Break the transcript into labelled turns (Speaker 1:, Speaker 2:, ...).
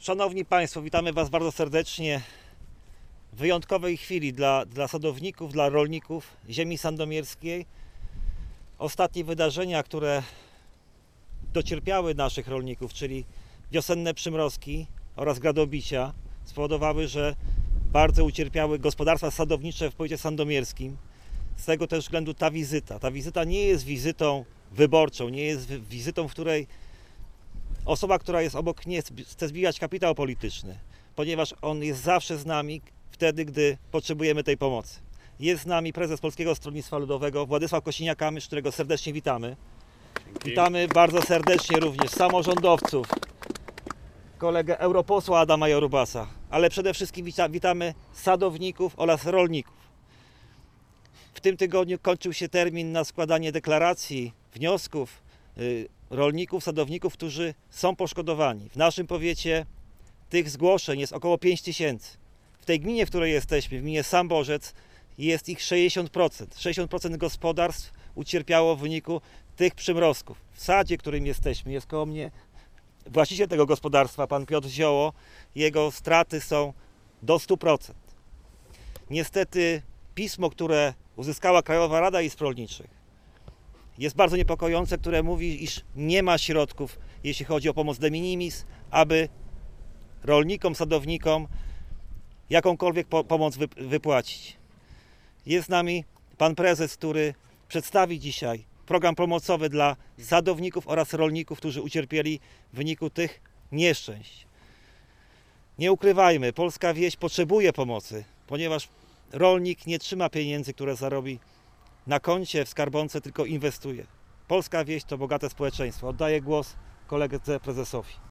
Speaker 1: Szanowni Państwo, witamy Was bardzo serdecznie w wyjątkowej chwili dla sadowników, dla rolników ziemi sandomierskiej. Ostatnie wydarzenia, które docierpiały naszych rolników, czyli wiosenne przymrozki oraz gradobicia, spowodowały, że bardzo ucierpiały gospodarstwa sadownicze w powiecie sandomierskim. Z tego też względu ta wizyta nie jest wizytą wyborczą, nie jest wizytą, w której osoba, która jest obok, nie chce zbijać kapitał polityczny, ponieważ on jest zawsze z nami wtedy, gdy potrzebujemy tej pomocy. Jest z nami prezes Polskiego Stronnictwa Ludowego Władysław Kosiniak-Kamysz, którego serdecznie witamy.
Speaker 2: Dzięki.
Speaker 1: Witamy bardzo serdecznie również samorządowców, kolegę europosła Adama Jarubasa, ale przede wszystkim witamy sadowników oraz rolników. W tym tygodniu kończył się termin na składanie deklaracji, wniosków rolników, sadowników, którzy są poszkodowani. W naszym powiecie tych zgłoszeń jest około 5 tysięcy. W tej gminie, w której jesteśmy, w gminie Samborzec, jest ich 60%. 60% gospodarstw ucierpiało w wyniku tych przymrozków. W sadzie, w którym jesteśmy, jest koło mnie właściciel tego gospodarstwa, pan Piotr Zioło. Jego straty są do 100%. Niestety pismo, które uzyskała Krajowa Rada Izb Rolniczych, jest bardzo niepokojące, które mówi, iż nie ma środków, jeśli chodzi o pomoc de minimis, aby rolnikom, sadownikom jakąkolwiek pomoc wypłacić. Jest z nami pan prezes, który przedstawi dzisiaj program pomocowy dla sadowników oraz rolników, którzy ucierpieli w wyniku tych nieszczęść. Nie ukrywajmy, polska wieś potrzebuje pomocy, ponieważ rolnik nie trzyma pieniędzy, które zarobi na koncie w skarbonce, tylko inwestuje. Polska wieś to bogate społeczeństwo. Oddaję głos koledze prezesowi.